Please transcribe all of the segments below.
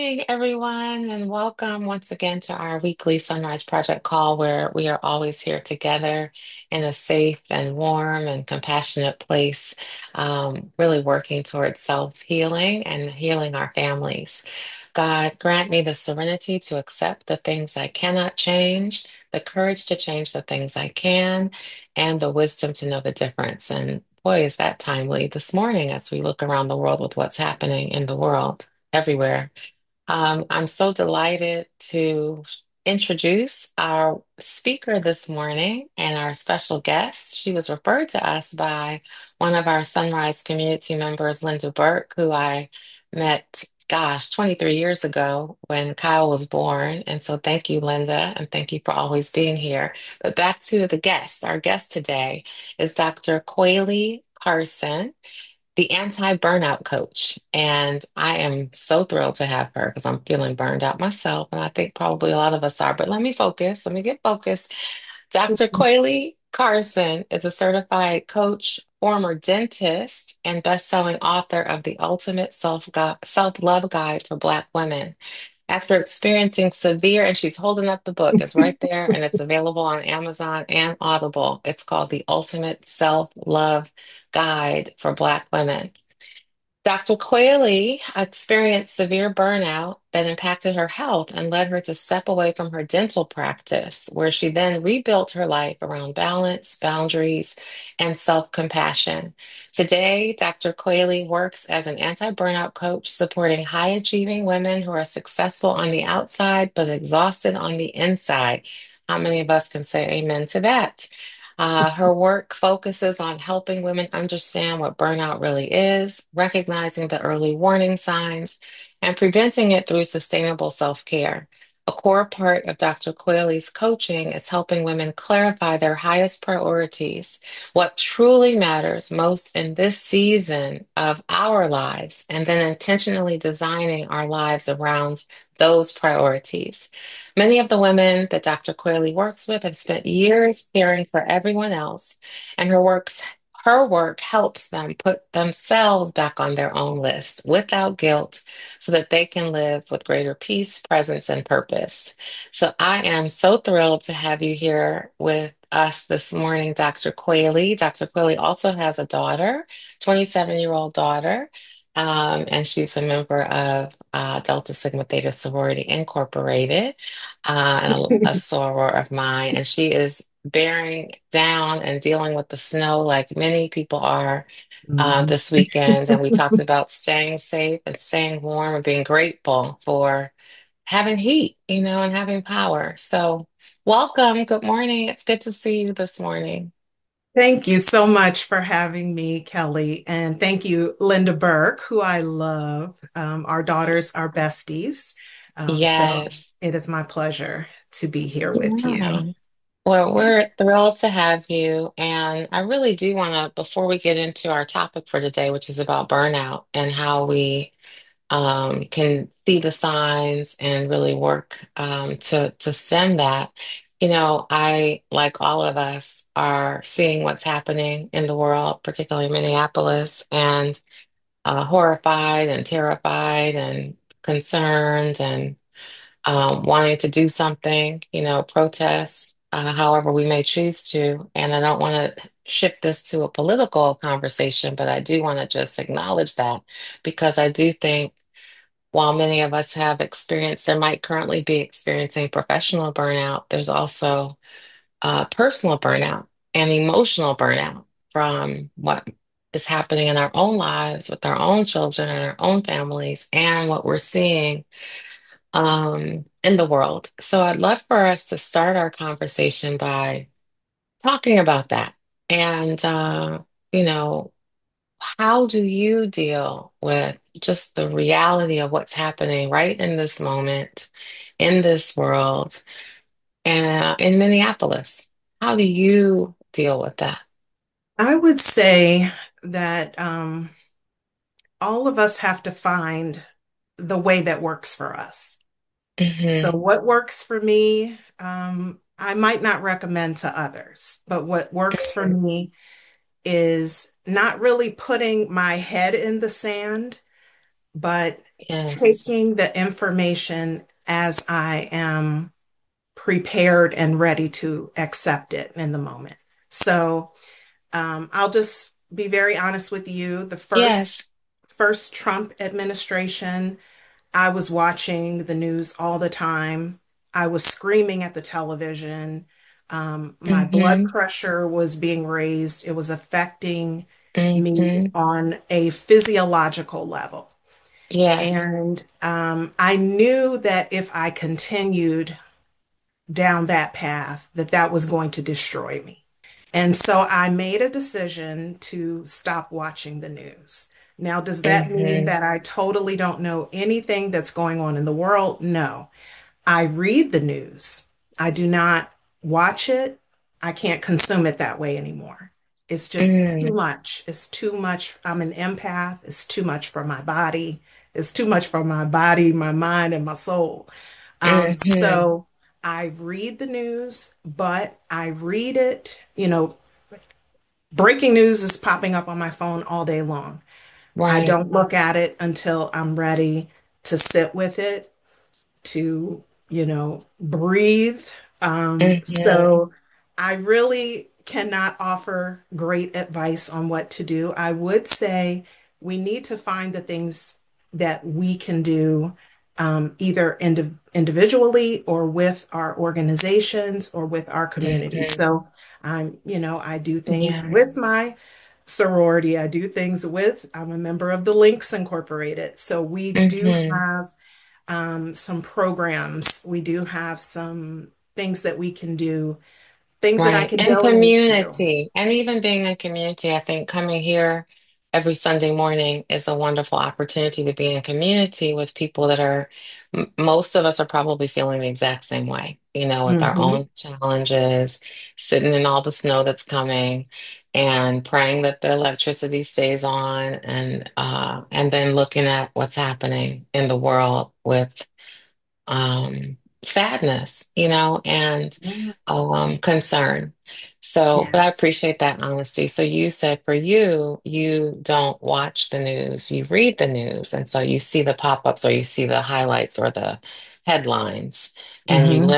morning, everyone, and welcome once again to our weekly Sunrise Project call, where we are always here together in a safe and warm and compassionate place, really working towards self-healing and healing our families. God, grant me the serenity to accept the things I cannot change, the courage to change the things I can, and the wisdom to know the difference. And boy, is that timely this morning as we look around the world with what's happening in the world everywhere. I'm so delighted to introduce our speaker this morning and our special guest. She was referred to us by one of our Sunrise community members, Linda Burke, who I met, gosh, 23 years ago when Kyle was born. And so thank you, Linda, and thank you for always being here. But back to the guest. Our guest today is Dr. Quayle Carson, the anti-burnout coach. And I am so thrilled to have her because I'm feeling burned out myself. And I think probably a lot of us are. But let me focus. Let me get focused. Dr. Quayle Carson is a certified coach, former dentist, and best-selling author of The Ultimate Self-Love Guide for Black Women. After experiencing severe, and she's holding up the book, it's right there, and it's available on Amazon and Audible. It's called The Ultimate Self-Love Guide for Black Women. Dr. Quayle experienced severe burnout that impacted her health and led her to step away from her dental practice, where she then rebuilt her life around balance, boundaries, and self-compassion. Today, Dr. Quayle works as an anti-burnout coach, supporting high-achieving women who are successful on the outside but exhausted on the inside. How many of us can say amen to that? Her work focuses on helping women understand what burnout really is, recognizing the early warning signs, and preventing it through sustainable self-care. A core part of Dr. Quayle's coaching is helping women clarify their highest priorities, what truly matters most in this season of our lives, and then intentionally designing our lives around those priorities. Many of the women that Dr. Quayle works with have spent years caring for everyone else, and her work helps them put themselves back on their own list without guilt so that they can live with greater peace, presence, and purpose. So I am so thrilled to have you here with us this morning, Dr. Quayle. Dr. Quayle also has a daughter, 27-year-old daughter. And she's a member of Delta Sigma Theta Sorority Incorporated, and a soror of mine. And she is bearing down and dealing with the snow like many people are Mhm. this weekend. And we talked about staying safe and staying warm and being grateful for having heat, and having power. So, welcome. Good morning. It's good to see you this morning. Thank you so much for having me, Kelly. And thank you, Linda Burke, who I love. Our daughters are besties. So Yes. it is my pleasure to be here with you. Yeah. Well, we're thrilled to have you. And I really do want to, before we get into our topic for today, which is about burnout and how we can see the signs and really work to stem that. I, like all of us, are seeing what's happening in the world, particularly in Minneapolis, and horrified and terrified and concerned and wanting to do something, protest, however we may choose to. And I don't want to shift this to a political conversation, but I do want to just acknowledge that because I do think while many of us have experienced or might currently be experiencing professional burnout, there's also personal burnout and emotional burnout from what is happening in our own lives with our own children and our own families and what we're seeing in the world. So I'd love for us to start our conversation by talking about that. And, you know, how do you deal with just the reality of what's happening right in this moment, in this world, and in Minneapolis? How do you deal with that? I would say that all of us have to find the way that works for us. So, Hmm. what works for me, I might not recommend to others, but what works for me is not really putting my head in the sand, but Yes. taking the information as I am prepared and ready to accept it in the moment. So I'll just be very honest with you. The Yes. first Trump administration, I was watching the news all the time. I was screaming at the television. My blood Mm-hmm. pressure was being raised. It was affecting me Mm-hmm. on a physiological level. Yes. And I knew that if I continued down that path, that that was going to destroy me. And so I made a decision to stop watching the news. Now, does that mean Mm-hmm. that I totally don't know anything that's going on in the world? No. I read the news. I do not watch it. I can't consume it that way anymore. It's just too Mm, much. It's too much. I'm an empath. It's too much for my body. It's too much for my body, my mind, and my soul. mm-hmm. So I read the news, but I read it, breaking news is popping up on my phone all day long. I Right. don't look at it until I'm ready to sit with it, to, breathe. Mm-hmm. So I really cannot offer great advice on what to do. I would say we need to find the things that we can do, either individually or with our organizations or with our communities. Mm-hmm. So I do things Yeah. with my sorority. I do things with, I'm a member of the Links Incorporated. So we do Mm-hmm. have some programs. We do have some things that we can do, things that I Right. can And donate to. community. And even being in community, I think coming here every Sunday morning is a wonderful opportunity to be in community with people that are, most of us are probably feeling the exact same way, with our Hmm. own challenges, sitting in all the snow that's coming and praying that the electricity stays on and then looking at what's happening in the world with sadness, and Yes. concern. So, but I Yes. appreciate that honesty. So you said for you, you don't watch the news, you read the news. And so you see the pop-ups or you see the highlights or the headlines, and Hmm.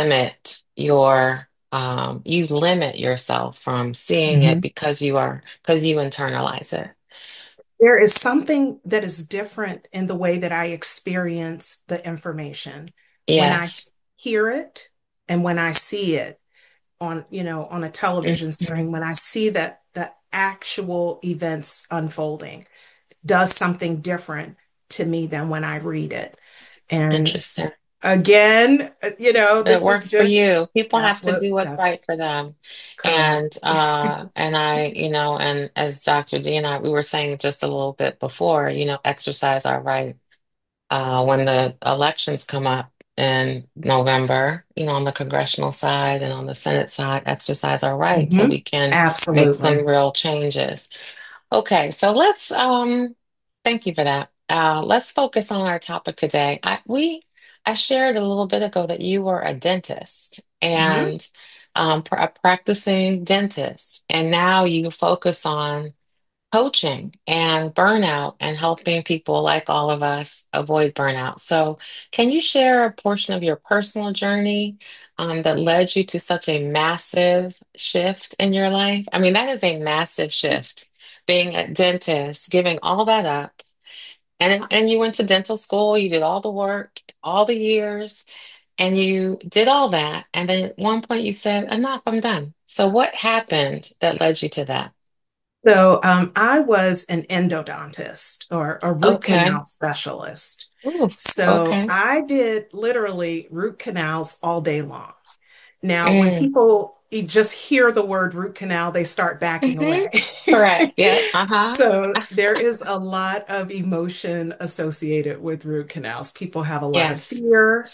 you limit yourself from seeing it Hmm. because you internalize it. There is something that is different in the way that I experience the information when I Yes. hear it and when I see it on a television Mhm. screen, when I see that the actual events unfolding does something different to me than when I read it. And Interesting. again, It this is works for just, you. People have that's to what do what's that right for them. correct. And and as Dr. D and I, we were saying just a little bit before, exercise our right. When the elections come up in November, on the congressional side and on the Senate side, exercise our right so Hmm. we can make Absolutely. some real changes. Okay, so thank you for that. Let's focus on our topic today. I shared a little bit ago that you were a dentist Hmm. and a practicing dentist, and now you focus on coaching and burnout and helping people like all of us avoid burnout. So, can you share a portion of your personal journey that led you to such a massive shift in your life? I mean, that is a massive shift. Being a dentist, giving all that up, and you went to dental school, you did all the work, all the years, and you did all that, and then at one point you said, "Enough, I'm done." So, what happened that led you to that? So I was an endodontist or a root Okay. canal specialist. Ooh, So okay. I did literally root canals all day long. Now, when Mm. people just hear the word root canal, they start backing Hmm. away. Correct. Yep. Uh-huh. So there is a lot of emotion associated with root canals. People have a lot of Yes. fear.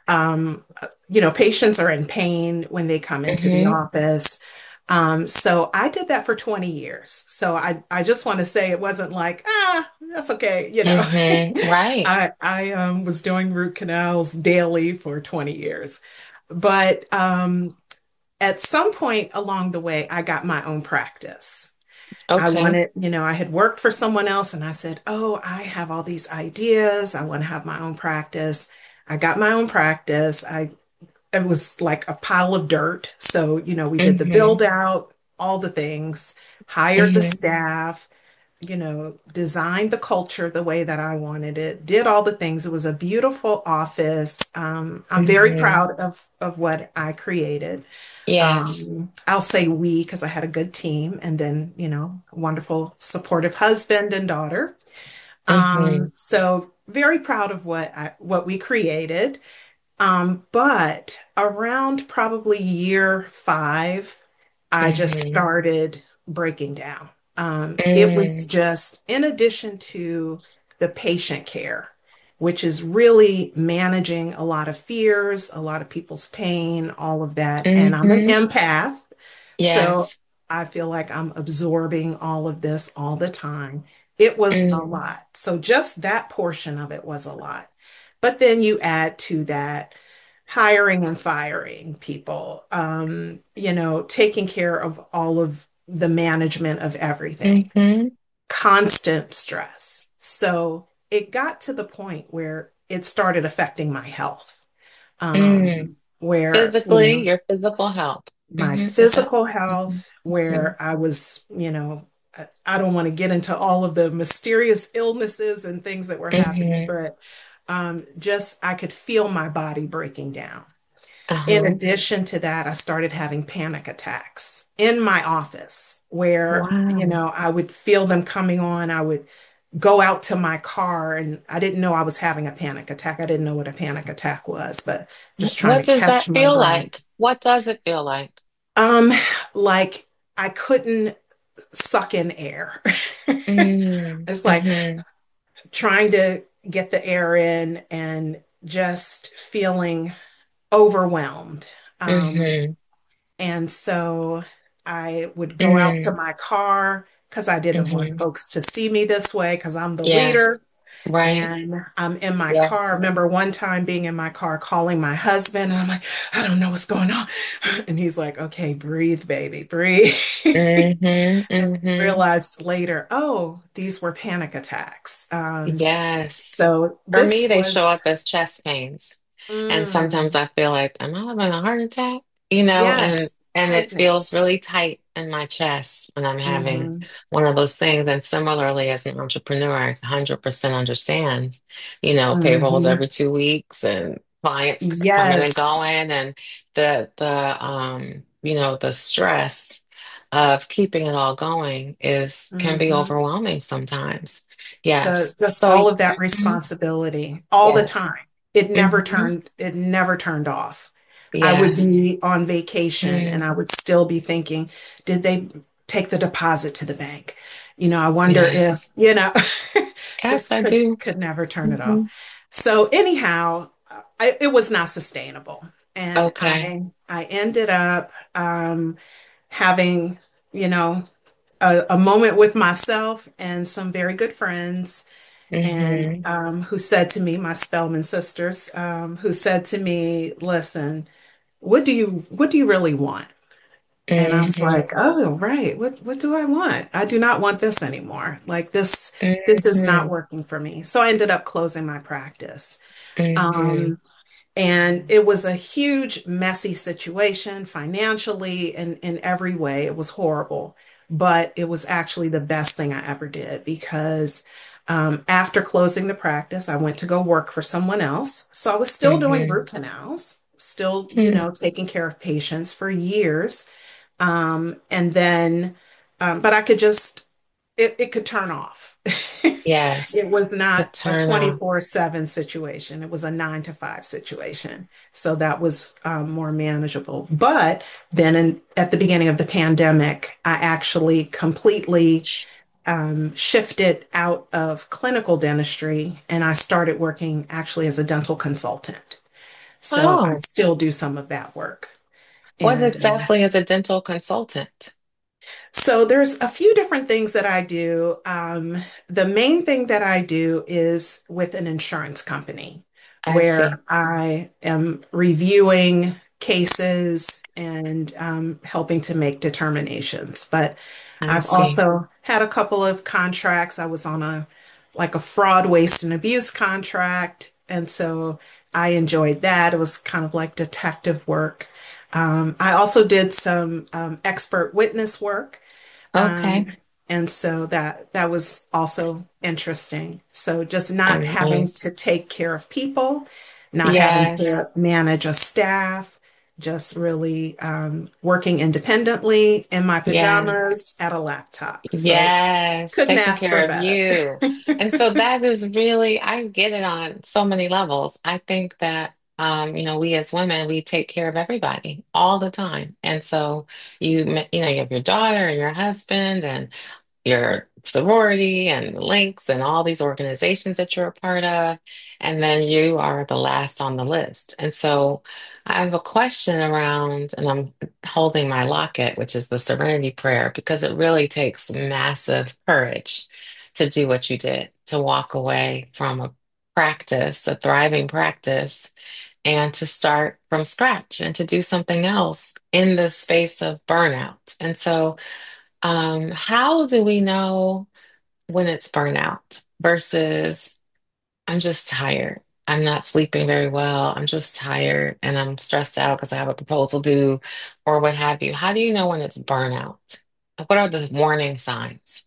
Patients are in pain when they come into the Hmm. office. So I did that for 20 years. So I just want to say it wasn't like, that's okay. Right. I was doing root canals daily for 20 years. But at some point along the way, I got my own practice. I Okay. wanted, I had worked for someone else and I said, oh, I have all these ideas. I want to have my own practice. I got my own practice. It was like a pile of dirt. So, we did the Mm-hmm. build out, all the things, hired the Mm-hmm. staff, designed the culture the way that I wanted it, did all the things. It was a beautiful office. I'm very Mm-hmm. proud of what I created. Yes. I'll say we because I had a good team and then, a wonderful supportive husband and daughter. Mm-hmm. So very proud of what we created. But around probably year 5, I just Mm-hmm. started breaking down. It was Mm-hmm. just in addition to the patient care, which is really managing a lot of fears, a lot of people's pain, all of that. And I'm an Mm-hmm. empath, so Yes. I feel like I'm absorbing all of this all the time. It was a Mm-hmm. lot. So just that portion of it was a lot. But then you add to that hiring and firing people, taking care of all of the management of everything, Mm-hmm. constant stress. So it got to the point where it started affecting my health, Mm. where, Physically, your physical health. my Mm-hmm. Is that? physical Mm-hmm. health, Mm-hmm. where I was, I don't want to get into all of the mysterious illnesses and things that were happening, Mm-hmm. but just I could feel my body breaking down. In Uh-huh. addition to that, I started having panic attacks in my office where, Wow. I would feel them coming on. I would go out to my car and I didn't know I was having a panic attack. I didn't know what a panic attack was, but just trying What to does catch that my feel breath. like? What does it feel like? Um, like I couldn't suck in air. Mm, It's like mm-hmm, trying to get the air in and just feeling overwhelmed. Um, mm-hmm, And so I would go out to mm, my car because I didn't want mm-hmm. folks to see me this way because I'm the Yes. leader. Right. And I'm in my car. I Yes. remember one time being in my car calling my husband, and I'm like, I don't know what's going on. And he's like, okay, breathe, baby, breathe. Mm-hmm, And mm-hmm. realized later, oh, these were panic attacks. Yes. So For this me, they show was, up as chest pains. And sometimes mm, I feel like, am I having a heart attack? You know, yes, and it feels tightness. really tight in my chest when I'm having Hmm. one of those things. And similarly, as an entrepreneur, I 100% understand, payrolls Hmm. every 2 weeks and clients coming and Yes. going and the stress of keeping it all going is can be Hmm. overwhelming sometimes. Yes. The just So, all of that mhm, responsibility all the yes. time. Hmm. It never turned off. I would Yes. be on vacation and Mm, I would still be thinking, did they take the deposit to the bank? I wonder if, yes. Yes, just I could do. could never turn it off. Hmm. So anyhow, it was not sustainable. And Okay. I ended up having, you know, a moment with myself and some very good friends and Hmm. who said to me, my Spellman sisters, who said to me, listen, what do you really want? And I was Hmm. like, oh, right. What do I want? I do not want this anymore. Like this is not Hmm. working for me. So I ended up closing my practice. Hmm. Um, and it was a huge, messy situation financially and in every way. It was horrible, but it was actually the best thing I ever did because after closing the practice, I went to go work for someone else. So I was still doing Hmm. root canals, still, Hmm. taking care of patients for years. And then, but I could just, it could turn off. Yes. It was The not a turn off. 24/7 situation. It was a 9 to 5 situation. So that was more manageable. But then at the beginning of the pandemic, I actually completely shifted out of clinical dentistry and I started working actually as a dental consultant. So I Oh, still do some of that work. what And exactly is a dental consultant? so there's a few different things that I do. The main thing that I do is with an insurance company I see. where I am reviewing cases and helping to make determinations. But I I've see. also had a couple of contracts. I was on a like a fraud, waste, and abuse contract, and so I enjoyed that. It was kind of like detective work. I also did some expert witness work. Um, Okay. and so that was also interesting. So just not having Nice. to take care of people, not having to Yes. manage a staff, just really working independently in my Yes. pajamas at a laptop. So Yes, couldn't taking ask for care of better. you. And so that is really, I get it on so many levels. I think that, we as women, we take care of everybody all the time. And so you have your daughter and your husband and your sorority and links and all these organizations that you're a part of, and then you are the last on the list. And so I have a question around, and I'm holding my locket, which is the Serenity Prayer, because it really takes massive courage to do what you did, to walk away from a practice, a thriving practice, and to start from scratch and to do something else in the space of burnout. And so how do we know when it's burnout versus I'm just tired? I'm not sleeping very well. I'm just tired and I'm stressed out because I have a proposal due or what have you. How do you know when it's burnout? What are the warning signs?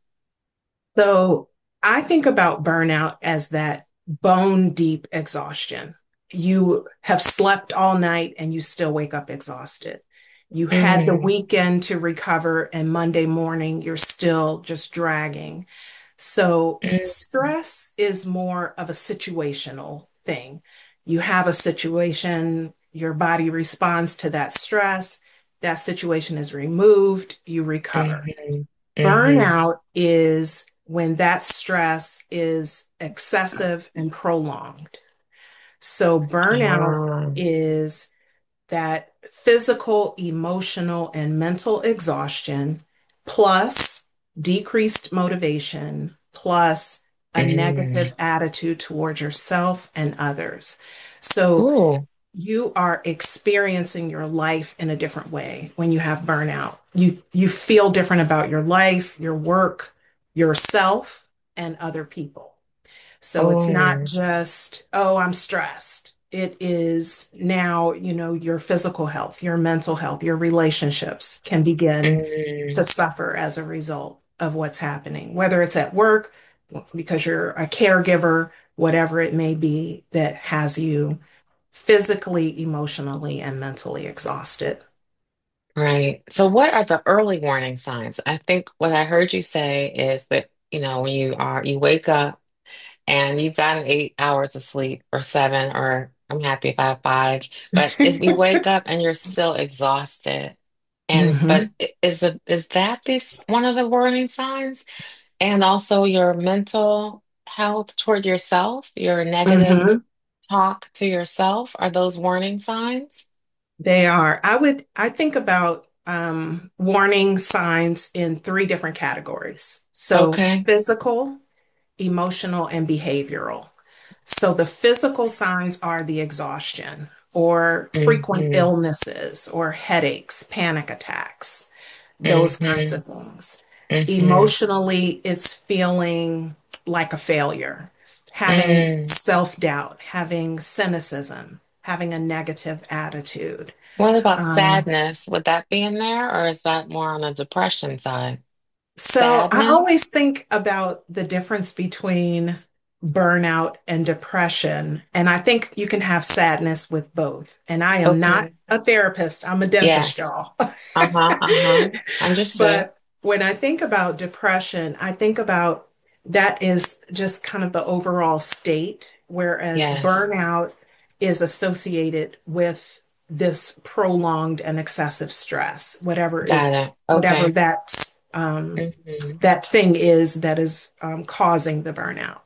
So I think about burnout as that bone deep exhaustion. You have slept all night and you still wake up exhausted. You had the Mm, weekend to recover, and Monday morning you're still just dragging. So mm, stress is more of a situational thing. You have a situation, your body responds to that stress, that situation is removed, you recover. mhm, mhm. Burnout is when that stress is excessive and prolonged. So, burnout Ah, is that physical, emotional, and mental exhaustion plus decreased motivation plus a mm. negative attitude towards yourself and others. So, Ooh, you are experiencing your life in a different way when you have burnout. You feel different about your life, your work, yourself, and other people. So it's not oh, just, oh, I'm stressed. It is now, your physical health, your mental health, your relationships can begin to mm, suffer as a result of what's happening, whether it's at work, because you're a caregiver, whatever it may be that has you physically, emotionally, and mentally exhausted. right. So what are the early warning signs? I think what I heard you say is that, when you wake up and you've gotten 8 hours of sleep or seven, or I'm happy if I have five. But if you wake up and you're still exhausted, but Hmm. is that this one of the warning signs? And also your mental health toward yourself, your negative Hmm. talk to yourself, are those warning signs? They are. I think about warning signs in three different categories. So Okay. physical, emotional, and behavioral. So the physical signs are the exhaustion or frequent Mm-hmm. illnesses or headaches, panic attacks, those kinds Mm-hmm. of things. Mm-hmm. Emotionally, it's feeling like a failure, having Mm. self-doubt, having cynicism, having a negative attitude. What about Um, sadness? Would that be in there, or is that more on the depression side? So I Sadness? always think about the difference between burnout and depression. And I think you can have sadness with both. And I am not Okay. a therapist, I'm a dentist, Yes. y'all. Uh-huh. Uh-huh. Understood. But when I think about depression, I think about that is just kind of the overall state, whereas Yes. burnout is associated with this prolonged and excessive stress, Got it. whatever Okay. that's Mm-hmm. that thing is that is causing the burnout.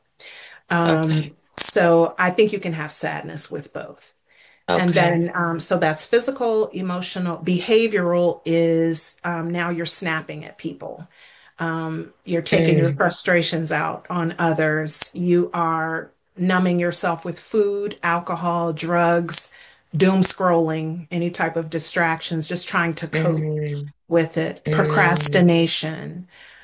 Okay. So I think you can have sadness with both. And Okay. then, so that's physical, emotional, behavioral is now you're snapping at people. You're taking your Mm. frustrations out on others. You are numbing yourself with food, alcohol, drugs, doom scrolling, any type of distractions, just trying to cope Mm, with it, mm. procrastination.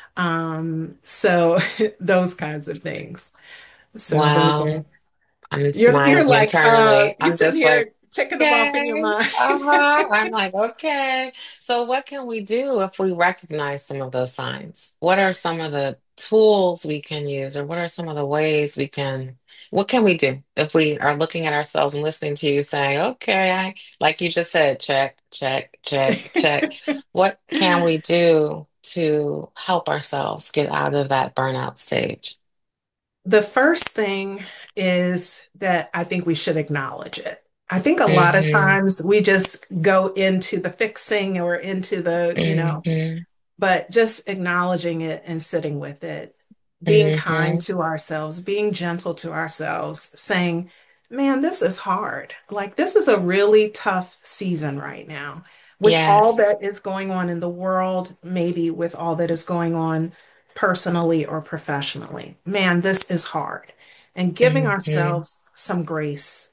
So those kinds of things. So those are Wow. I'm you're smiling like internally. you I'm sitting just like, here ticking them off in your okay. mind. Uh-huh. I'm like, okay. So what can we do if we recognize some of those signs? What are some of the tools we can use, or what are some of the ways what can we do if we are looking at ourselves and listening to you saying, okay, like you just said, check, check, check, check. What can we do to help ourselves get out of that burnout stage? The first thing is that I think we should acknowledge it. I think a lot of Mm-hmm. times we just go into the fixing or into the, Mm-hmm. but just acknowledging it and sitting with it, being kind Mm-hmm. to ourselves, being gentle to ourselves, saying, man, this is hard. Like, this is a really tough season right now. With all Yes. that is going on in the world, maybe with all that is going on personally or professionally, man, this is hard. And giving Mm-hmm. ourselves some grace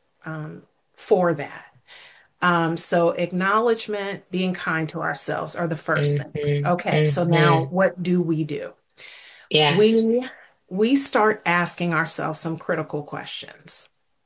for that. So acknowledgement, being kind to ourselves are the first things. Mm-hmm. Okay, so now Mm-hmm. what do we do? Yes. We we start asking ourselves some critical questions.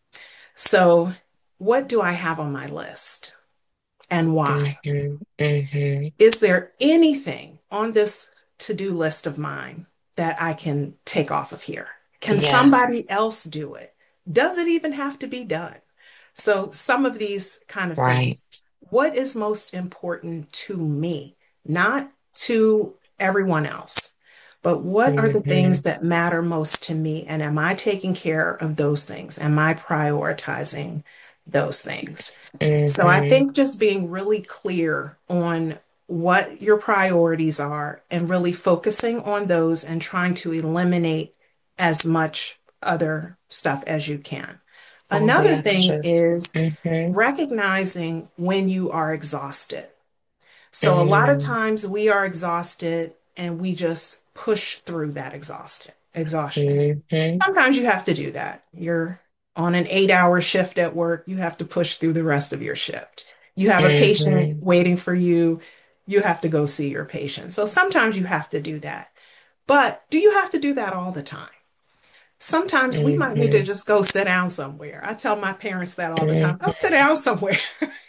So, what do I have on my list and why? Mm-hmm. Mm-hmm. Is there anything on this to-do list of mine that I can take off of here? Can Yes. somebody else do it? Does it even have to be done? So, some of these kind of Right. things. What is most important to me, not to everyone else, but what are the Mm-hmm. things that matter most to me? And am I taking care of those things? Am I prioritizing those things? So I Mm-hmm. think just being really clear on what your priorities are and really focusing on those and trying to eliminate as much other stuff as you can. All the Another thing extras. is Mm-hmm. recognizing when you are exhausted. So a lot of Mm-hmm. times we are exhausted and we just push through that exhaustion. Mm-hmm. Sometimes you have to do that. You're on an 8-hour shift at work, you have to push through the rest of your shift. You have a patient Mm-hmm. waiting for you, you have to go see your patient. So sometimes you have to do that. But do you have to do that all the time? Sometimes we might need to Mm-hmm. just go sit down somewhere. I tell my parents that all the time. Go sit Mm-hmm. down somewhere.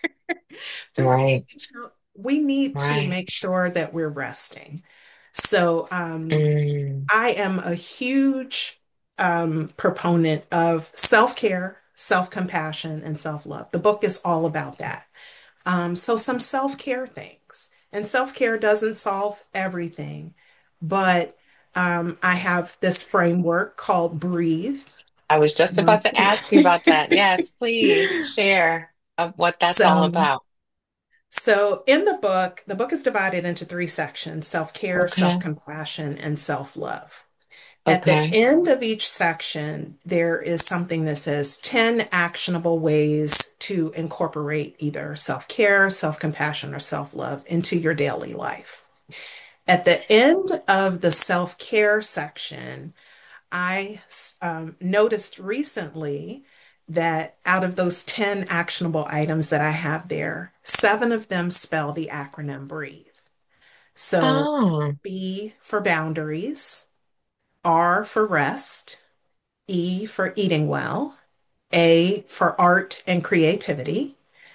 Just, Right. we need to Right. make sure that we're resting. So, Mm. I am a huge proponent of self-care, self-compassion, and self-love. The book is all about that. So some self-care things. And self-care doesn't solve everything, but I have this framework called Breathe. I was just about Um, to ask you about that. Yes, please share of what that's all so, about. so in the book is divided into three sections: self-care, Okay. self-compassion, and self-love. At the Okay. end of each section, there is something that says 10 actionable ways to incorporate either self care, self compassion, or self love into your daily life. At the end of the self care section, I noticed recently that out of those 10 actionable items that I have there, seven of them spell the acronym BREATHE. So, Oh, B for boundaries, R for rest, E for eating well, A for art and creativity,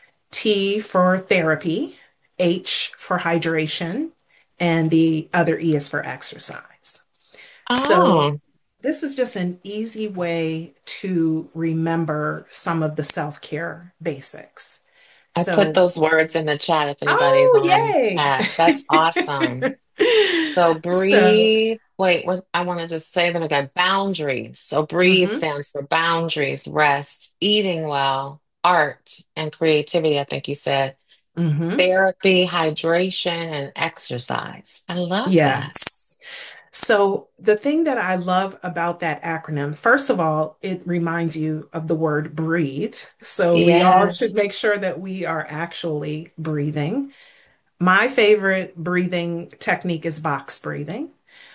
T for therapy, H for hydration, and the other E is for exercise. So oh. this is just an easy way to remember some of the self-care basics. I put So, those words in the chat if anybody's oh, on yay. chat. That's awesome. So So, breathe. Wait, what I want to just say them again. Boundaries. So breathe mhm, stands for boundaries, rest, eating well, art, and creativity, I think you said. mhm. Therapy, hydration, and exercise. I love that. Yes. So, the thing that I love about that acronym, first of all, it reminds you of the word breathe. So, we all should Yes. make sure that we are actually breathing. My favorite breathing technique is box breathing.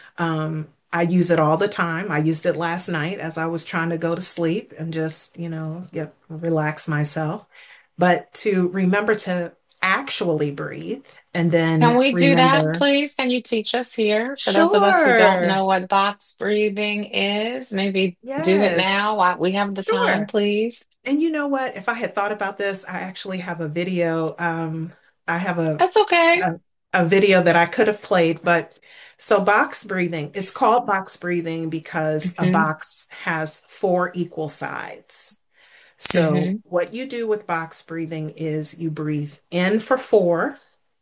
I use it all the time. I used it last night as I was trying to go to sleep and just, get relax myself. but to remember to actually breathe and Can then we do that, remember, please? Can you teach us here? For those of us who don't sure, know what box breathing is, maybe do it now yes, while we have the time, sure. please. And you know what? If I had thought about this, I actually have a video. I have That's okay. a, a video that I could have played, but so box breathing, it's called box breathing because a Hmm. box has four equal sides. So Hmm. what you do with box breathing is you breathe in for four.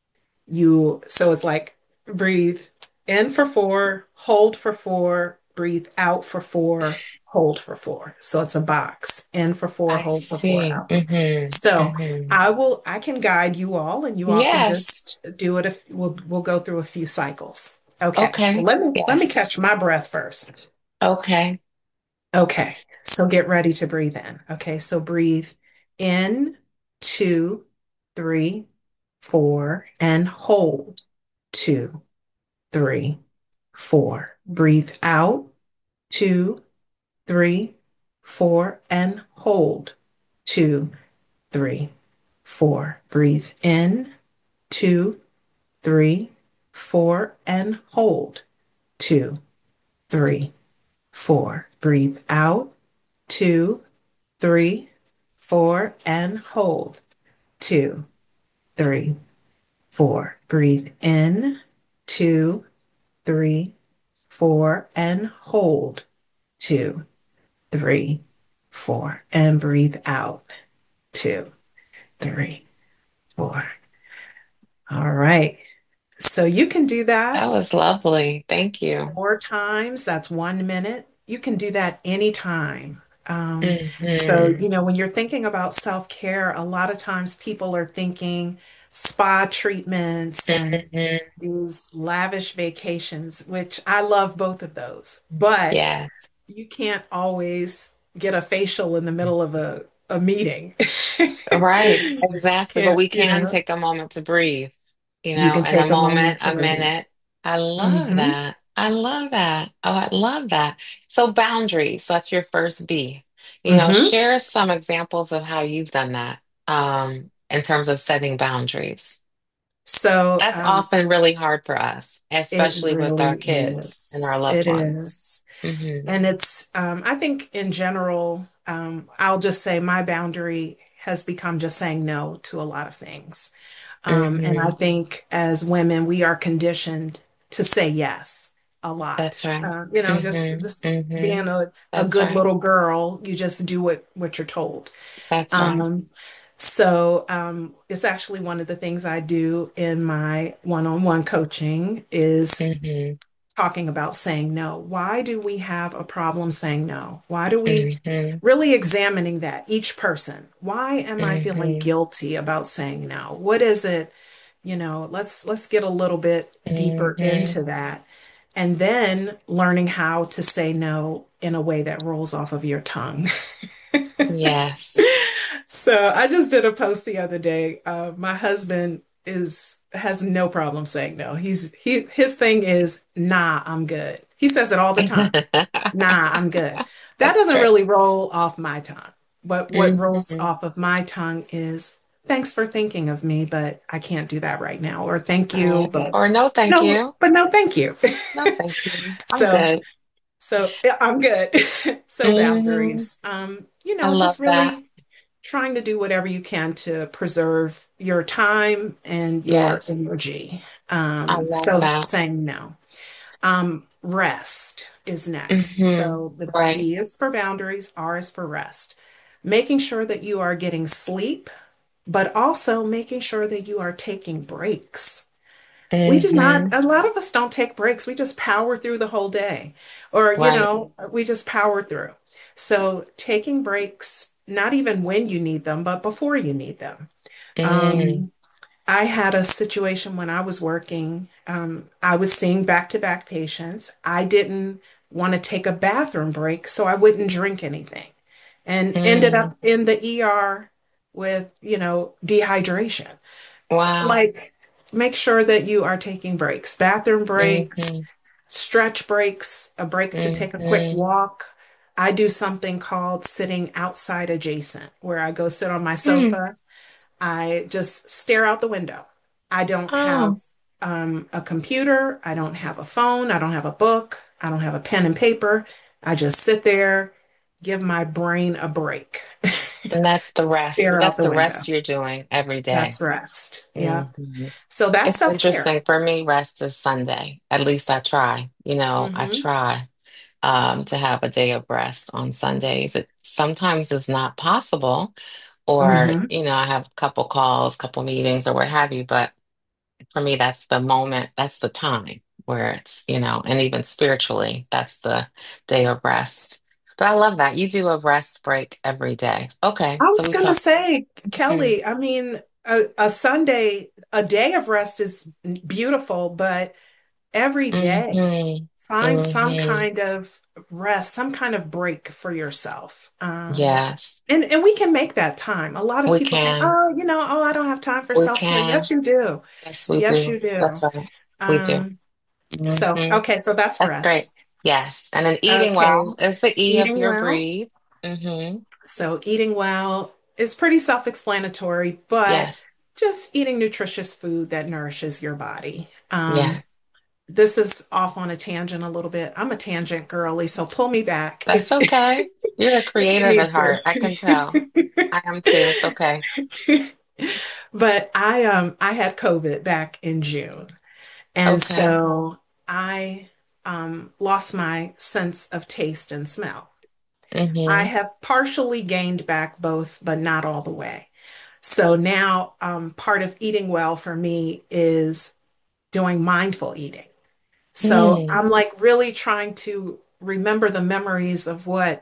So it's like breathe in for four, hold for four, breathe out for four, hold for four. So it's a box in for four, I hold for four, see. out for. So Hmm. I can guide you all and you all can Yes. just do it if we'll go through a few cycles. Okay. So Okay. let me Yes. catch my breath first. Okay. Okay. So get ready to breathe in. Okay. So breathe in, two, three, four, and hold. Two, three, four. Breathe out. Two, three, four, and hold. Two, three, four. Breathe in. Two, three, four, and hold. Two, three, four. Breathe out. Two, three, four, and hold. Two, three, four. Breathe in. Two, three, four, and hold. Two, three, four, and breathe out. Two, three, four. All right. So you can do That that was lovely. Thank you. 4 times. That's 1 minute. You can do that anytime. So, Hmm. when you're thinking about self-care, a lot of times people are thinking spa treatments and Hmm. these lavish vacations, which I love both of those. But Yes. you can't always get a facial in the middle of a meeting. Right, exactly. But Can't, we can take a moment to breathe, you can in a take a moment moment, to a breathe. minute. I love Hmm. that. I love that. Oh, I love that. So boundaries, so that's your first B. Hmm. Share some examples of how you've done that, in terms of setting boundaries. So That's often really hard for us, it especially with really our kids and is. our loved It ones. is. Hmm. And I think in general, I'll just say my boundary has become just saying no to a lot of things. And I Hmm. think as women, we are conditioned to say yes a That's lot. right. Just Hmm. being a That's good right. little girl, you just do what you're told. That's right. Um, it's actually one of the things I do in my one-on-one coaching is Hmm. talking about saying no. Why do we have a problem saying no? Why do we Hmm. really examining that each person? Why am I feeling Hmm. guilty about saying no? What is it? Let's get a little bit deeper Hmm. into that. And then learning how to say no in a way that rolls off of your tongue. Yes. So I just did a post the other day. My husband is has no problem saying no. His thing is, nah, I'm good. He says it all the time. Nah, I'm good. That That's doesn't great. really roll off my tongue. But what rolls Hmm. off of my tongue is thanks for thinking of me, but I can't do that right now. Or thank you, Right. Or no, thank you. no, thank you. No, thank you. I'm So good. yeah, I'm good. So Hmm. boundaries. I love Just that. really trying to do whatever you can to preserve your time and your Yes. energy. I love So that. saying no. Rest is next. Hmm. So the Right. B is for boundaries, R is for rest. Making sure that you are getting sleep, but also making sure that you are taking breaks. We do not, Hmm. a lot of us don't take breaks. We just power through the whole day, or, Right. we just power through. So taking breaks, not even when you need them, but before you need them. Mm. Um, I had a situation when I was working. I was seeing back-to-back patients. I didn't want to take a bathroom break, so I wouldn't drink anything and ended Mm. up in the ER with, dehydration. Wow. Like, make sure that you are taking breaks, bathroom breaks, Hmm. stretch breaks, a break to take a quick Hmm. walk. I do something called sitting outside adjacent, where I go sit on my Mm. sofa. I just stare out the window. I don't have Oh, a computer. I don't have a phone. I don't have a book. I don't have a pen and paper. I just sit there, give my brain a break, and that's the rest. stare out That's the the window. rest you're doing every day. That's rest. Yeah. Mhm. So that's It's self-care. interesting. For me, rest is Sunday. At least I try. I Hmm. try to have a day of rest on Sundays. It sometimes is not possible, or, Hmm. I have a couple calls, couple meetings, or what have you. But for me, that's the moment, that's the time where and even spiritually, that's the day of rest. But I love that. You do a rest break every day. Okay. I So was we've gonna talked. say, Mm, Kelly, I mean, a Sunday, a day of rest is beautiful, but every day, hmm find some hmm kind of rest, some kind of break for yourself. Yes, And we can make that time. A lot of we people think, can. oh, oh, I don't have time for We self-care. Yes, can. you do. Yes, we Yes, do. you do. That's right. We do. Um, so, Hmm okay, so that's That's great. rest. Yes. And then eating Okay, well is the E of eating your well. breathe. Hmm So, eating well is pretty self-explanatory, but Yes. just eating nutritious food that nourishes your body. Yeah. This is off on a tangent a little bit. I'm a tangent girly, so pull me back That's if okay. You're a if you creative need at heart. I can tell. to. I am too. It's okay. But I had COVID back in June. And Okay. so I lost my sense of taste and smell. I Hmm have partially gained back both, but not all the way. So now part of eating well for me is doing mindful eating. So Mm. I'm like really trying to remember the memories of what,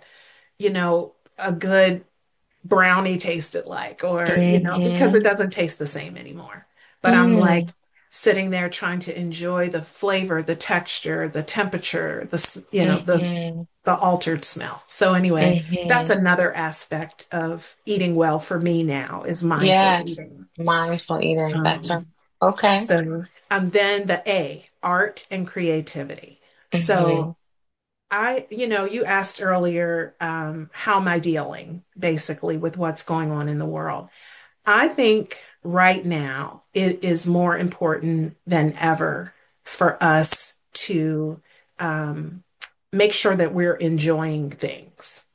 a good brownie tasted like, or, because it hmm doesn't taste the same anymore. But I'm like Mm. sitting there trying to enjoy the flavor, the texture, the temperature, hmm the altered smell. So anyway, that's hmm another aspect of eating well for me now is mindful Yes. eating. Mindful eating. That's right. Um, Okay. so, and then the A, art and creativity. hmm So you asked earlier, how am I dealing basically with what's going on in the world? I think right now it is more important than ever for us to make sure that we're enjoying things.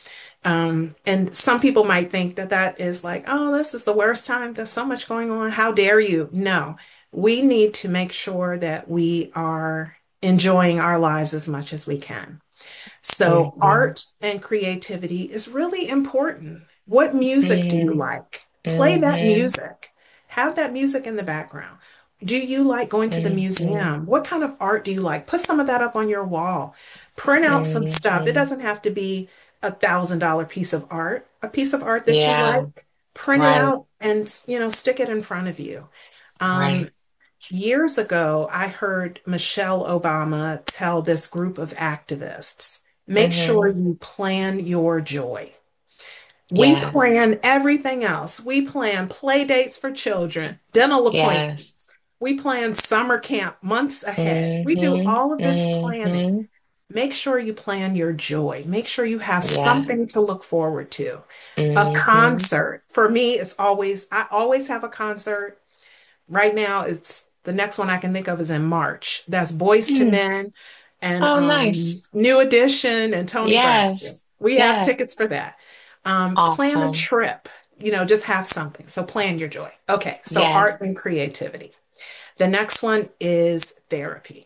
And some people might think that that is like, oh, this is the worst time. There's so much going on. How dare you? No, we need to make sure that we are enjoying our lives as much as we can. So hmm art and creativity is really important. What music do you hmm like? Play that hmm music. Have that music in the background. Do you like going to the hmm museum? What kind of art do you like? Put some of that up on your wall. Print out some stuff. It hmm doesn't have to be $1,000 piece of art. A piece of art that you like, Yeah. print it Right. out and stick it in front of you. Um, Right. Years ago, I heard Michelle Obama tell this group of activists, make sure hmm you plan your joy. We Yes. plan everything else. We plan play dates for children, dental Yes. appointments. We plan summer camp months ahead. We do hmm all of this planning. hmm Make sure you plan your joy. Make sure you have Yeah. something to look forward to. A hmm concert. For me, I always have a concert. Right now, it's the next one I can think of is in March. That's Boys to Mm. Men and Oh, nice. New Edition and Tony Braxton. Yes. We have Yeah. tickets for that. Plan a Awesome. trip, just have something. So plan your joy. Okay, so Yes. art and creativity. The next one is therapy.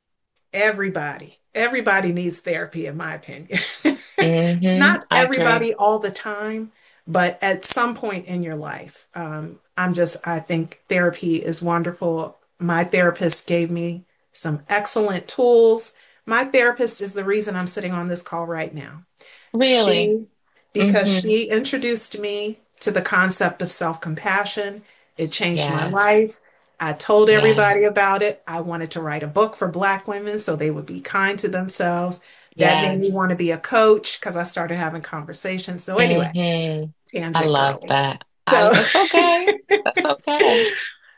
Everybody needs therapy, in my opinion. Not I agree. everybody all the time, but at some point in your life. I think therapy is wonderful. My therapist gave me some excellent tools. My therapist is the reason I'm sitting on this call right now. Really. She, because Hmm she introduced me to the concept of self-compassion. It changed my Yes. life. I told Yeah. everybody about it. I wanted to write a book for Black women so they would be kind to themselves. That made me Yes. want to be a coach because I started having conversations. So anyway, hmm I tangent love girly. that. So It's okay. That's okay.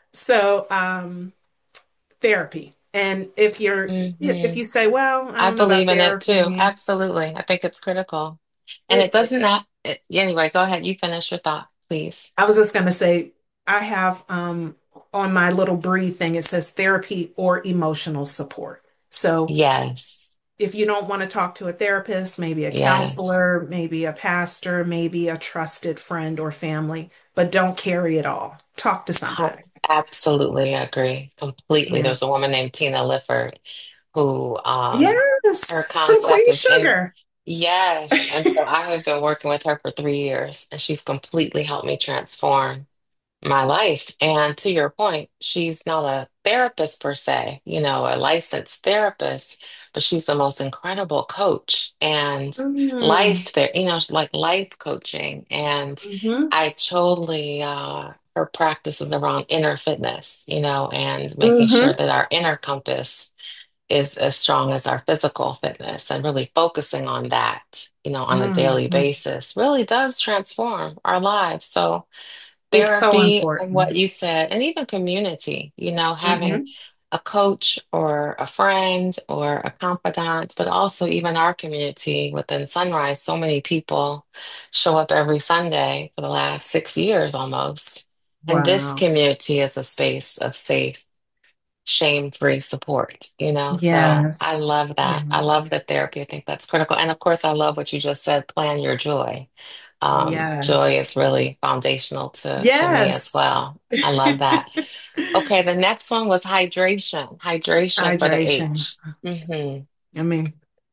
so therapy. And if Hmm you say, well, I I don't know about believe in it too. therapy, Absolutely. I think it's critical. And it it doesn't not, anyway, go ahead. You finish your thought. please. I was just going to say, I have on my little breathe thing, it says therapy or emotional support. So Yes. if you don't want to talk to a therapist, maybe a Yes. counselor, maybe a pastor, maybe a trusted friend or family, but don't carry it all. Talk to somebody. Absolutely agree. Completely. Yeah. There's a woman named Tina Lifford who her Yes. From concept Queen is in Sugar. yes. And so I have been working with her for 3 years and she's completely helped me transform my life. And to your point, she's not a therapist per se, a licensed therapist, but she's the most incredible coach and Mm, life there, like life coaching. And hmm I totally, her practices around inner fitness, and making sure hmm that our inner compass is as strong as our physical fitness and really focusing on that, on a daily hmm basis really does transform our lives. So, It's so therapy and what important. you said, and even community, having Hmm a coach or a friend or a confidant, but also even our community within Sunrise. So many people show up every Sunday for the last 6 years almost. And this Wow. community is a space of safe, shame-free support, So I Yes. love that. I Yes. love the therapy. I think that's critical. And of course, I love what you just said, plan your joy. Joy Yes. is really foundational to me as Yes. well. I love that. Okay, the next one was hydration. Hydration for the Hydration. H. Hmm. I mean,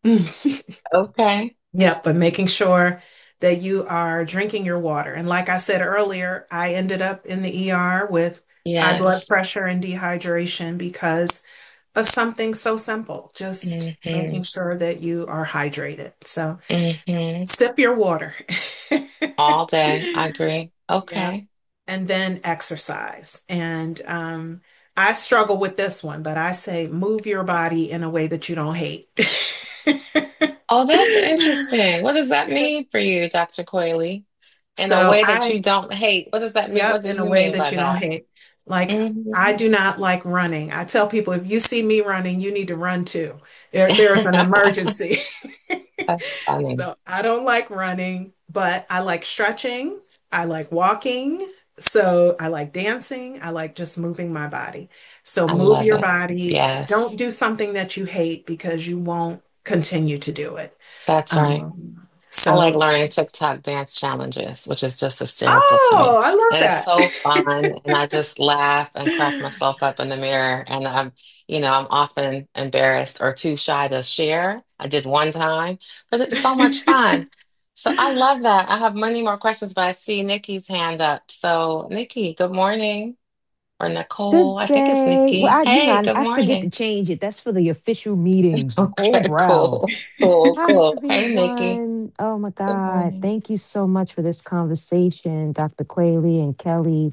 Okay. yeah, but making sure that you are drinking your water. And like I said earlier, I ended up in the ER with high blood Yes. pressure and dehydration because of something so simple, just making Hmm. sure that you are hydrated. So Hmm. sip your water. All day. I agree. Yeah. Okay. And then exercise. And I struggle with this one, but I say move your body in a way that you don't hate. Oh, that's interesting. What does that mean for you, Dr. Coyley? In a So way that I you don't hate. What does that mean? What Yep, do in a you way mean that by you don't that? hate. Like, I Hmm. do not like running. I tell people if you see me running, you need to run too. There's an emergency. That's funny. So I don't like running, but I like stretching. I like walking. So I like dancing. I like just moving my body. So I move love your it. body. Don't Yes, do something that you hate because you won't continue to do it. that's right. I like So, learning TikTok dance challenges, which is just hysterical to oh, me. I love And it's that. so fun. And I just laugh and crack myself up in the mirror. And I'm often embarrassed or too shy to share. I did one time, but it's so much fun. So I love that. I have many more questions, but I see Nikki's hand up. So Nikki, good morning. Or Nicole, Good I think it's day. Well, Nikki. Hey, good I forget to morning. change it. That's for the official meetings, Nicole Okay, Brown. cool. Cool, Hi, cool. Hey, Nikki. everyone. Oh my Good God. morning. Thank you so much for this conversation, Dr. Quayle and Kelly.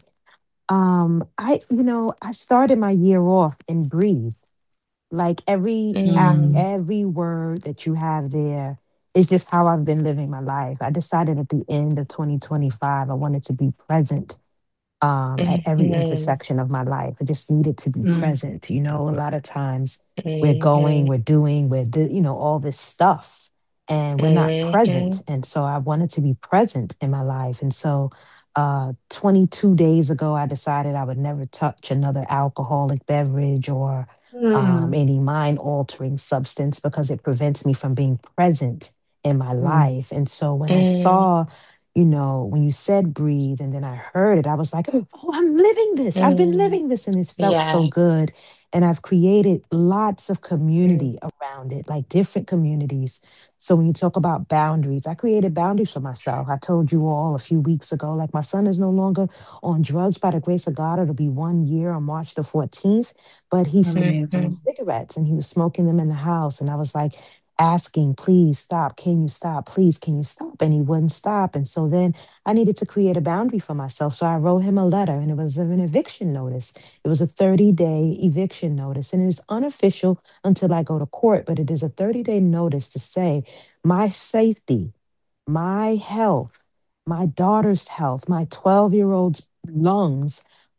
I started my year off in breathe. Like Mm, every word that you have there is just how I've been living my life. I decided at the end of 2025, I wanted to be present at every mhm, intersection of my life. I just needed to be Mm, present. A lot of times we're going, mhm, we're doing, all this stuff, and we're not present. mhm, And so I wanted to be present in my life. And so 22 days ago, I decided I would never touch another alcoholic beverage or mm, any mind altering substance because it prevents me from being present in my mm, life. And so when I mm, saw when you said breathe and then I heard it, I was like, oh, I'm living this. I've been mm. living this and it's felt so Yeah. good. And I've created lots of Mm, community around it, like different communities. So when you talk about boundaries, I created boundaries for myself. I told you all a few weeks ago, like my son is no longer on drugs by the grace of God. It'll be 1 year on March the 14th, but he still amazing. smoked cigarettes and he was smoking them in the house. And I was like, asking, please stop. Can you stop? Please, can you stop? And he wouldn't stop. And so then I needed to create a boundary for myself. So I wrote him a letter and it was an eviction notice. It was a 30-day eviction notice and it is unofficial until I go to court, but it is a 30-day notice to say my safety, my health, my daughter's health, my 12-year-old's lungs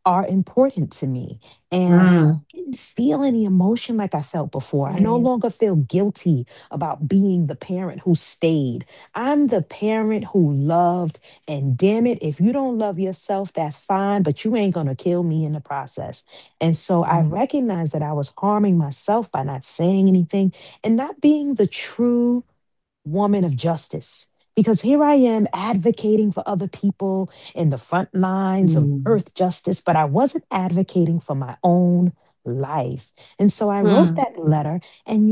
are important to me. And Mm, I didn't feel any emotion like I felt before. I no mm, longer feel guilty about being the parent who stayed. I'm the parent who loved. And damn it, if you don't love yourself, that's fine, but you ain't going to kill me in the process. And so I mm, recognized that I was harming myself by not saying anything and not being the true woman of justice. Because here I am advocating for other people in the front lines of mm, earth justice, but I wasn't advocating for my own life. And so I wrote mm, that letter, and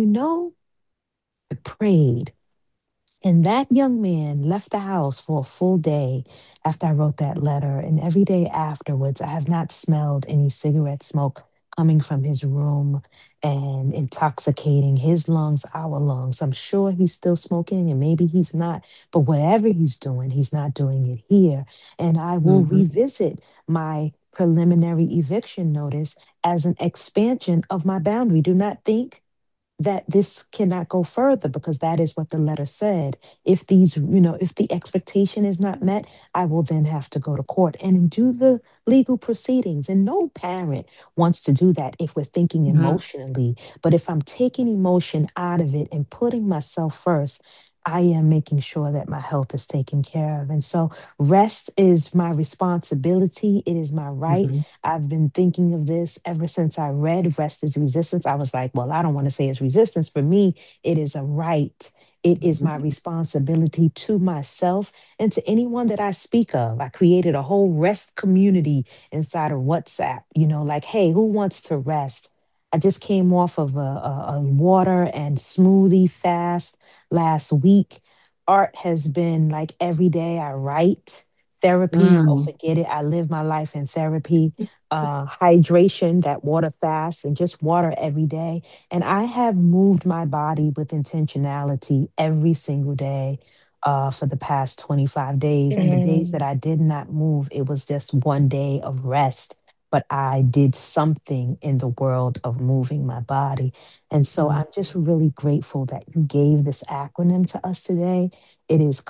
I prayed. And that young man left the house for a full day after I wrote that letter. And every day afterwards, I have not smelled any cigarette smoke coming from his room and intoxicating his lungs, our lungs. I'm sure he's still smoking and maybe he's not, but whatever he's doing, he's not doing it here. And I will mhm, revisit my preliminary eviction notice as an expansion of my boundary. Do not think that this cannot go further because that is what the letter said. If if the expectation is not met, I will then have to go to court and do the legal proceedings. And no parent wants to do that if we're thinking mhm, emotionally. But if I'm taking emotion out of it and putting myself first, I am making sure that my health is taken care of. And so rest is my responsibility. It is my right. mhm, I've been thinking of this ever since I read Rest is Resistance. I was like, well, I don't want to say it's resistance. For me, it is a right. It is my mhm, responsibility to myself and to anyone that I speak of. I created a whole rest community inside of WhatsApp, like, hey, who wants to rest? I just came off of a water and smoothie fast last week. Art has been like every day I write. Therapy, oh, mm, forget it. I live my life in therapy. Hydration, that water fast, and just water every day. And I have moved my body with intentionality every single day for the past 25 days. And the days that mm, I did not move, it was just one day of rest. But I did something in the world of moving my body. And so mm. I'm just really grateful that you gave this acronym to us today. It is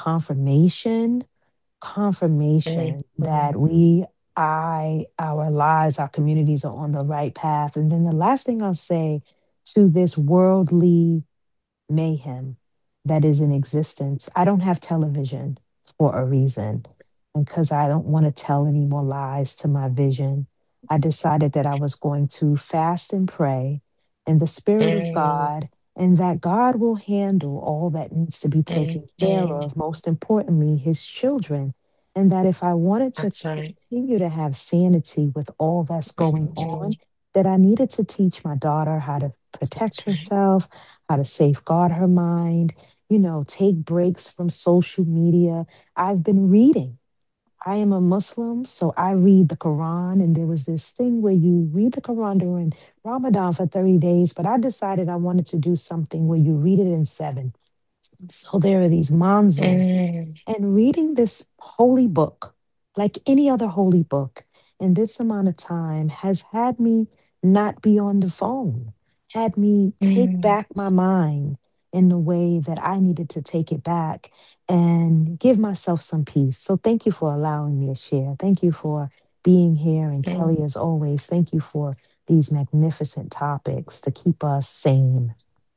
mm, confirmation that mm, our lives, our communities are on the right path. And then the last thing I'll say to this worldly mayhem that is in existence. I don't have television for a reason. And because I don't want to tell any more lies to my vision, I decided that I was going to fast and pray in the Spirit of mm, God, and that God will handle all that needs to be mm, taken care mm. of, most importantly, His children. And that if I wanted to That's right. continue to have sanity with all that's going Mhm. on, that I needed to teach my daughter how to protect That's right. herself, how to safeguard her mind, take breaks from social media. I've been reading. I am a Muslim, so I read the Quran. And there was this thing where you read the Quran during Ramadan for 30 days, but I decided I wanted to do something where you read it in seven. So there are these manzils Mm, and reading this holy book, like any other holy book, in this amount of time has had me not be on the phone, had me take mm, back my mind in the way that I needed to take it back and give myself some peace. So thank you for allowing me to share. Thank you for being here. And mm, Kelly, as always, thank you for these magnificent topics to keep us sane.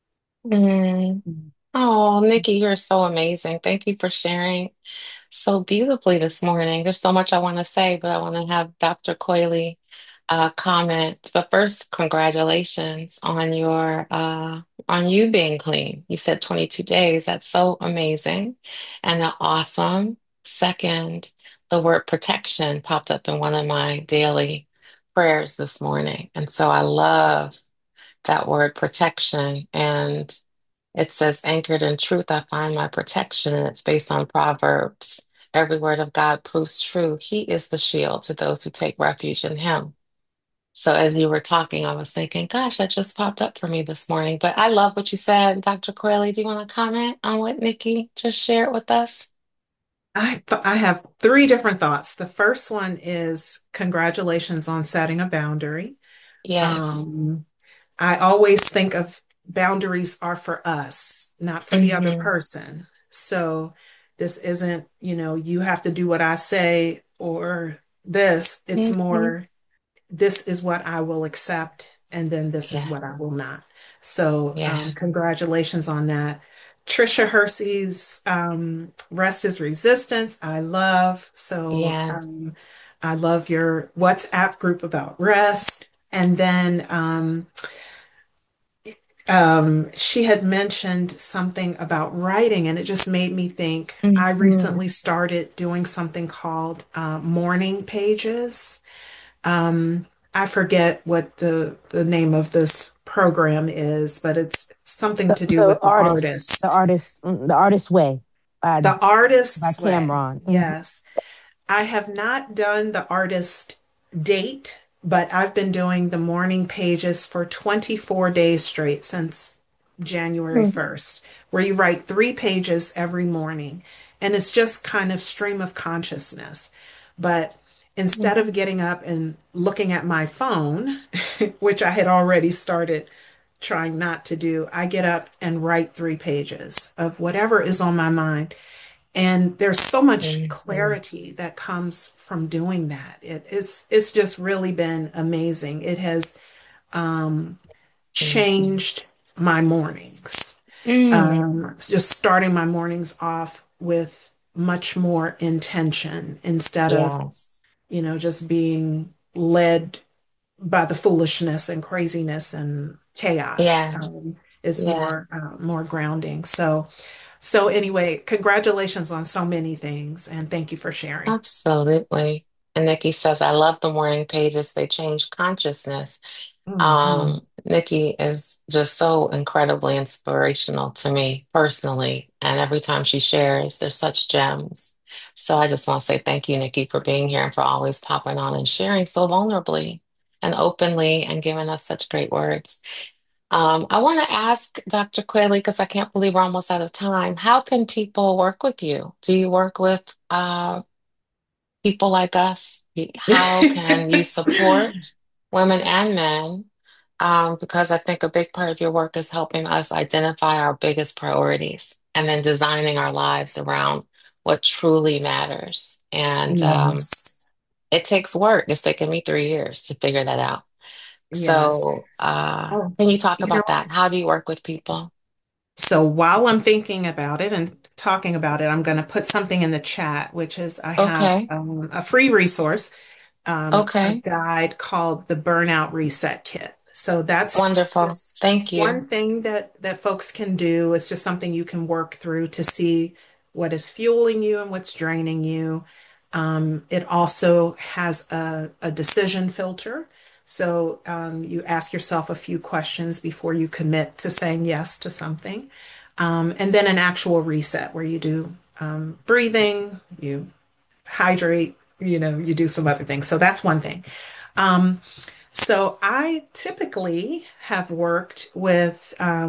mm. Mm. Oh, Nikki, you're so amazing. Thank you for sharing so beautifully this morning. There's so much I want to say, but I want to have Dr. Coyley comment. But first, congratulations on your on you being clean. You said 22 days. That's so amazing and awesome. Second, the word protection popped up in one of my daily prayers this morning. And so I love that word protection. And it says, anchored in truth, I find my protection. And it's based on Proverbs. Every word of God proves true. He is the shield to those who take refuge in him. So as you were talking, I was thinking, gosh, that just popped up for me this morning. But I love what you said. Dr. Corley, do you want to comment on what Nikki just shared with us? I have three different thoughts. The first one is congratulations on setting a boundary. Yes. Um, I always think of boundaries are for us, not for the other Hmm. person. So this isn't, you have to do what I say or this. It's Hmm. more. this is what I will accept, and then this is Yeah. what I will not. So, Yeah. congratulations on that. Trisha Hersey's Rest is Resistance, I love. So, Yeah. I love your WhatsApp group about rest. And then she had mentioned something about writing, and it just made me think. I Mhm. recently started doing something called morning pages. I forget what the name of this program is, but it's something to do with the artist. The artist way The by artist's way. Cameron. Yes. I have not done the artist date, but I've been doing the morning pages for 24 days straight since January Mhm. 1st, where you write 3 pages every morning. And it's just kind of stream of consciousness. But instead of getting up and looking at my phone, which I had already started trying not to do, I get up and write 3 pages of whatever is on my mind. And there's so much Mhm. clarity that comes from doing that. It's just really been amazing. It has um, Mhm. changed my mornings. Mm. It's just starting my mornings off with much more intention instead of, Yes. just being led by the foolishness and craziness and chaos. Yeah. Is Yeah. more grounding. So anyway, congratulations on so many things, and thank you for sharing. Absolutely. And Nikki says, I love the morning pages. They change consciousness. Hmm. Nikki is just so incredibly inspirational to me personally. And every time she shares, there's such gems. So I just want to say thank you, Nikki, for being here and for always popping on and sharing so vulnerably and openly and giving us such great words. I want to ask Dr. Quayle, because I can't believe we're almost out of time. How can people work with you? Do you work with people like us? How can you support women and men? Because I think a big part of your work is helping us identify our biggest priorities and then designing our lives around what truly matters. And Yes. it takes work. It's taken me 3 years to figure that out. Yes. So, Oh, can you talk you know about what? that? How do you work with people? So while I'm thinking about it and talking about it, I'm going to put something in the chat, which is I have Okay. a free resource, a Okay. guide called the Burnout Reset Kit. So that's Wonderful. just Thank you. one thing that folks can do. It's just something you can work through to see what is fueling you and what's draining you. It also has a decision filter. So you ask yourself a few questions before you commit to saying yes to something. And then an actual reset where you do breathing, you hydrate, you do some other things. So that's one thing. Um, so I typically have worked with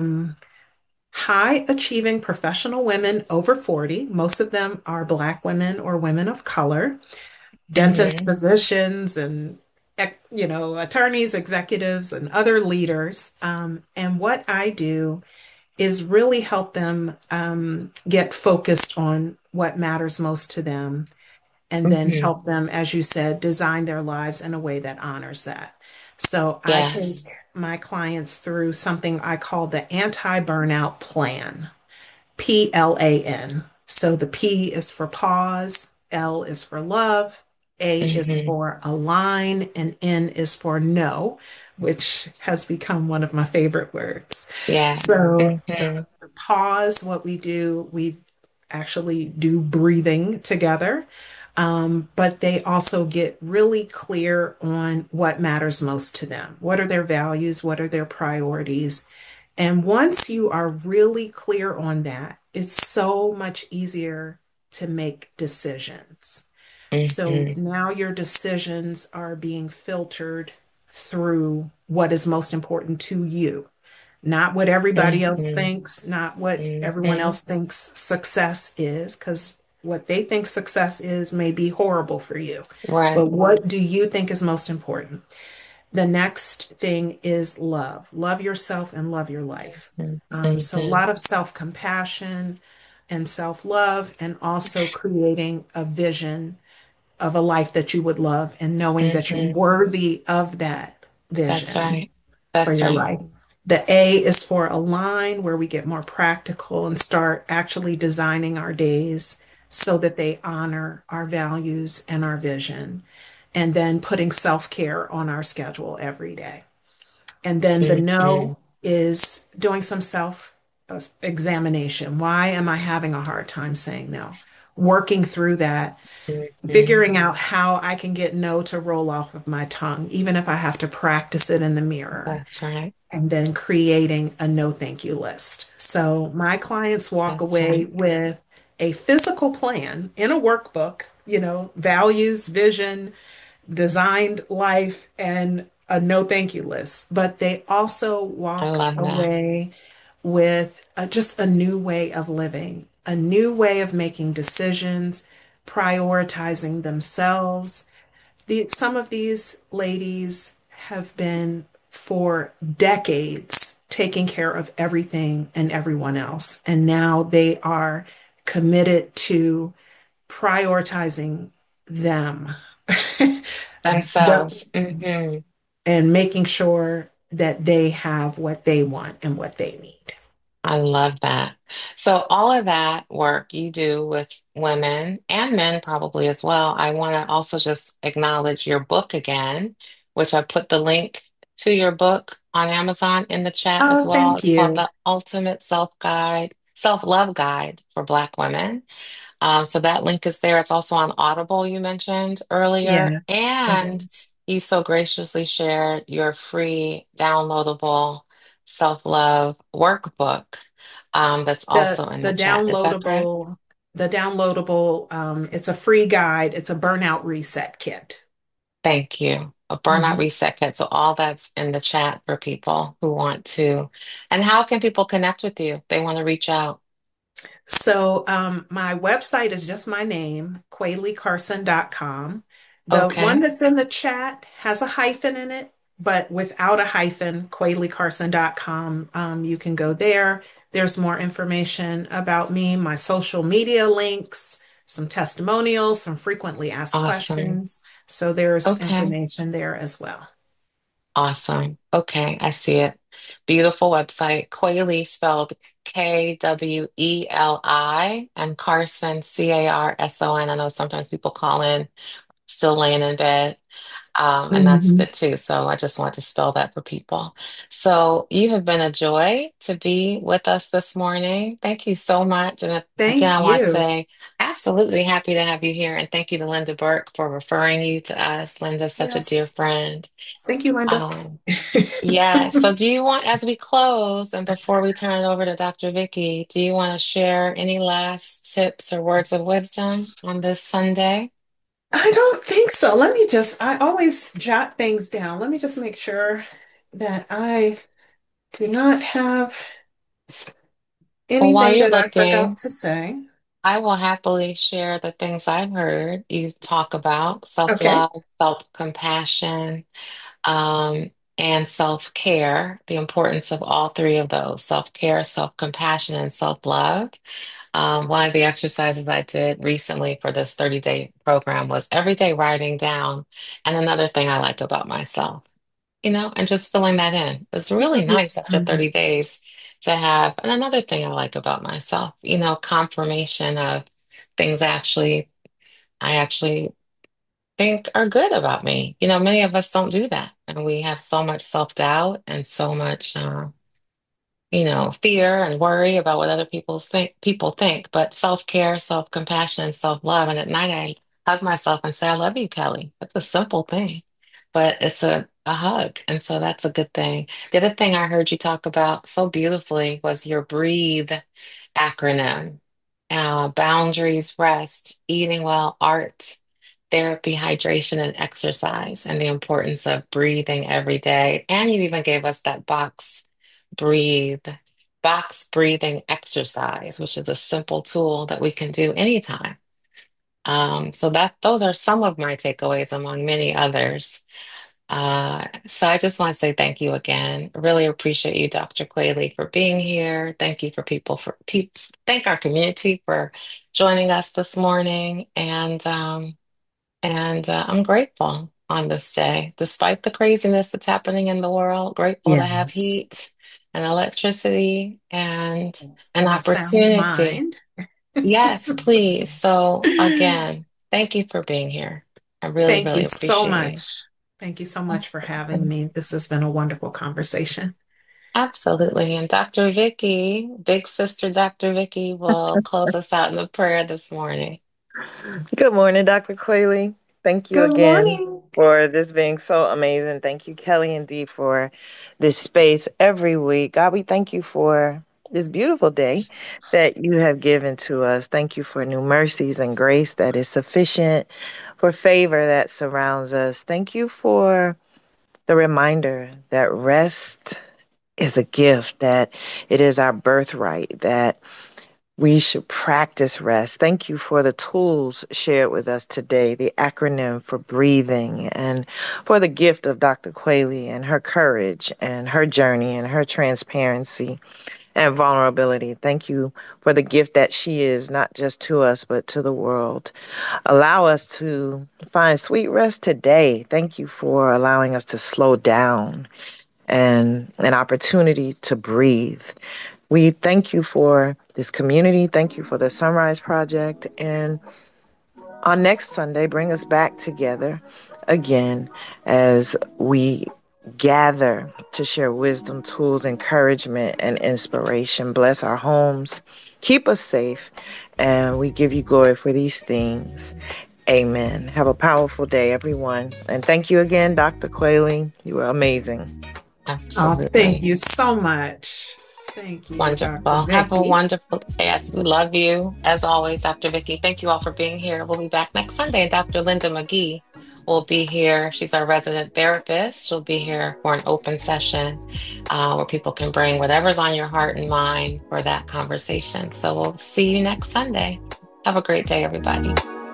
high achieving professional women over 40. Most of them are Black women or women of color, dentists, Hmm. physicians, and attorneys, executives, and other leaders. And what I do is really help them get focused on what matters most to them and then Hmm. help them, as you said, design their lives in a way that honors that. So I take Yes. my clients through something I call the anti-burnout plan, PLAN. So the P is for pause, L is for love, A is Hmm. for align, and N is for no, which has become one of my favorite words. Yes. So Hmm. the pause, what we actually do breathing together. But they also get really clear on what matters most to them. What are their values? What are their priorities? And once you are really clear on that, it's so much easier to make decisions. So Hmm. now your decisions are being filtered through what is most important to you, not what everybody else Hmm. thinks, not what everyone Hmm. else thinks success is, because what they think success is may be horrible for you. Right. But what do you think is most important? The next thing is love. Love yourself and love your life. Hmm. So a Hmm. lot of self-compassion and self-love, and also creating a vision of a life that you would love and knowing that you're Hmm. worthy of that That's vision right. for That's your right. life. The A is for align, where we get more practical and start actually designing our days so that they honor our values and our vision. And then putting self care on our schedule every day. And then the Hmm. no is doing some self examination. Why am I having a hard time saying no? Working through that, Hmm. figuring out how I can get no to roll off of my tongue, even if I have to practice it in the mirror, That's right. and then creating a no thank you list. So my clients walk That's away right. with a physical plan in a workbook, values, vision, designed life, and a no thank you list. But they also I walk love that. away with just a new way of living, a new way of making decisions, prioritizing themselves. Some of these ladies have been for decades taking care of everything and everyone else. And now they are committed to prioritizing them. Themselves. Hmm. And making sure that they have what they want and what they need. I love that. So, all of that work you do with women and men probably as well. I want to also just acknowledge your book again, which I put the link to your book on Amazon in the chat as Oh, well. thank It's called you. The Ultimate Self Guide, Self-Love Guide for Black Women. So that link is there. It's also on Audible, you mentioned earlier. Yes, it And is. you so graciously shared your free downloadable self-love workbook that's The also in the the chat. Is that correct? downloadable, it's a free guide. It's a burnout reset kit. Thank you. A burnout Mhm. reset kit. So all that's in the chat for people who want to. And how can people connect with you? They want to reach out. So my website is just my name, QuayleeCarson.com. The one Okay. that's in the chat has a hyphen in it, but without a hyphen, QuayleeCarson.com. You can go there. There's more information about me, my social media links, some testimonials, some frequently asked Awesome. questions. So there's Okay. information there as well. Awesome. Okay, I see it. Beautiful website. Quayle spelled Kweli and Carson Carson. I know sometimes people call in still laying in bed, and that's Mhm. good too. So I just want to spell that for people. So you have been a joy to be with us this morning. Thank you so much. And again, I Thank want to you. say absolutely happy to have you here. And thank you to Linda Burke for referring you to us. Linda's such a Yes. dear friend. Thank you, Linda. Um, yeah. So do you want, as we close and before we turn it over to Dr. Vicky, do you want to share any last tips or words of wisdom on this Sunday? I don't think so. I always jot things down. Let me just make sure that I do not have Well, while anything you're that I forgot looking, to say. I will happily share the things I've heard you talk about: Okay. self-love, self-compassion, um, and self-care, the importance of all three of those: self-care, self-compassion, and self-love. One of the exercises I did recently for this 30-day program was every day writing down and another thing I liked about myself, and just filling that in. It's really nice after Mhm. 30 days to have, and another thing I like about myself, confirmation of things I actually think are good about me. Many of us don't do that. And we have so much self-doubt and so much fear and worry about what other people think, but self-care, self-compassion, and self-love. And at night I hug myself and say, I love you, Kelly. That's a simple thing, but it's a hug. And so that's a good thing. The other thing I heard you talk about so beautifully was your breathe acronym. Boundaries, rest, eating well, art, therapy, hydration, and exercise, and the importance of breathing every day. And you even gave us that breathe, box breathing exercise, which is a simple tool that we can do anytime. So those are some of my takeaways among many others. So I just want to say thank you again. Really appreciate you, Dr. Clayley, for being here. Thank you for thank our community for joining us this morning. And And I'm grateful on this day, despite the craziness that's happening in the world, grateful to have Yes. heat and electricity and an And a sound opportunity. mind. Yes, please. So again, thank you for being here. I really, Thank really you so appreciate much. Thank you so much for having it. me. This has been a wonderful conversation. Absolutely. And Dr. Vicky, big sister Dr. Vicky, will close us out in the prayer this morning. Good morning, Dr. Quayle. Thank you Good again morning. for this being so amazing. Thank you, Kelly and Dee, for this space every week. God, we thank you for this beautiful day that you have given to us. Thank you for new mercies and grace that is sufficient, for favor that surrounds us. Thank you for the reminder that rest is a gift, that it is our birthright, that we should practice rest. Thank you for the tools shared with us today, the acronym for breathing, and for the gift of Dr. Quayle and her courage and her journey and her transparency and vulnerability. Thank you for the gift that she is, not just to us, but to the world. Allow us to find sweet rest today. Thank you for allowing us to slow down and an opportunity to breathe. We thank you for this community. Thank you for the Sunrise Project. And on next Sunday, bring us back together again as we gather to share wisdom, tools, encouragement, and inspiration. Bless our homes. Keep us safe. And we give you glory for these things. Amen. Have a powerful day, everyone. And thank you again, Dr. Quayle. You were amazing. Oh, thank Absolutely. you so much. Thank you, Dr. Wonderful. Have a Vicky. wonderful day. Yes, we love you. As always, Dr. Vicky, thank you all for being here. We'll be back next Sunday. And Dr. Linda McGee will be here. She's our resident therapist. She'll be here for an open session where people can bring whatever's on your heart and mind for that conversation. So we'll see you next Sunday. Have a great day, everybody.